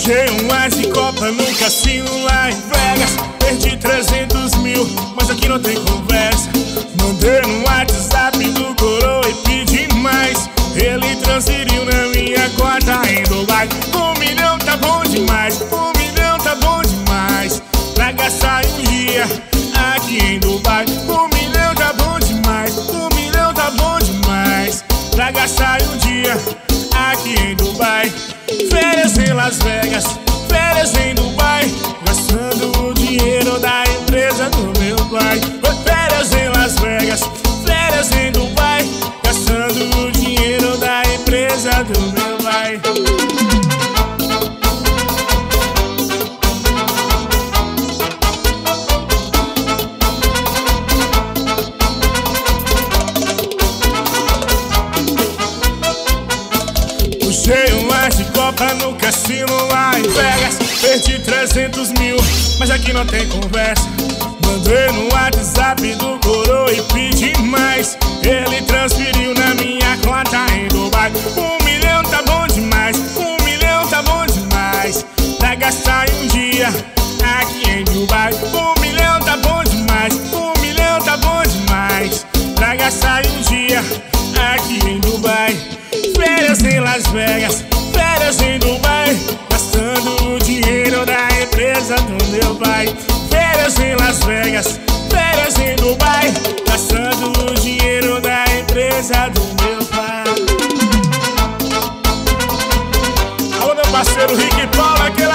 Puxei um ar de copa no cassino lá em Vegas. Perdi 300 mil, mas aqui não tem conversa. Mandei no WhatsApp do coroa e pedi mais. Ele transferiu na minha conta em Dubai. 1 milhão tá bom demais, 1 milhão tá bom demais. Pra gastar em um dia aqui em Dubai. 1 milhão tá bom demais, 1 milhão tá bom demais. Pra gastar em um dia aqui em Dubai. Férias em Las Vegas, férias em Dubai, gastando o dinheiro da empresa do meu pai. Férias em Las Vegas, férias em Dubai, gastando o dinheiro da empresa do meu pai. Puxei um ar de copa no cassino lá em Vegas. Perdi 300 mil, mas aqui não tem conversa. Mandei no WhatsApp do coroa e pedi mais. Ele transferiu na minha conta em Dubai. 1 milhão tá bom demais, 1 milhão tá bom demais. Pra gastar em um dia aqui em Dubai. 1 milhão tá bom demais, 1 milhão tá bom demais. Pra gastar em um dia aqui em Dubai. Férias em Las Vegas, férias em Dubai, gastando o dinheiro da empresa do meu pai. Férias em Las Vegas, férias em Dubai, gastando o dinheiro da empresa do meu pai. Alô, meu parceiro Rick Paula,